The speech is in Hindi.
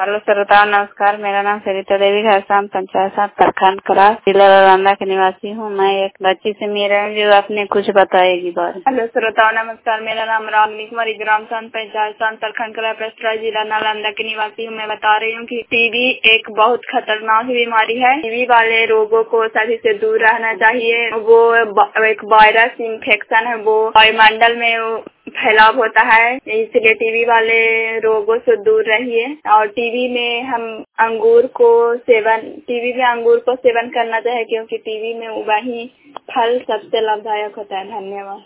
हेलो श्रोताओं, नमस्कार। मेरा नाम सरिता देवी घरसाम पंचायत सात प्रखंड कला जिला नालंदा की निवासी हूँ। मैं एक बच्ची से मिल रही हूँ जो अपने कुछ बताएगी बारे। हेलो श्रोताओं, नमस्कार। मेरा नाम रामनी कुमारी ग्राम सान पंचायत सान प्रखंड कला प्रस्ताव जिला नालंदा की निवासी हूँ। मैं बता रही हूँ कि टीबी एक बहुत खतरनाक बीमारी है। टीबी वाले रोगों को सभी से दूर रहना चाहिए। वो एक वायरस इन्फेक्शन है, वो वायुमंडल में फैलाव होता है, इसलिए टीबी वाले रोगों से दूर रहिए। और टीबी में अंगूर को सेवन करना चाहिए, क्योंकि टीबी में वही फल सबसे लाभदायक होता है। धन्यवाद।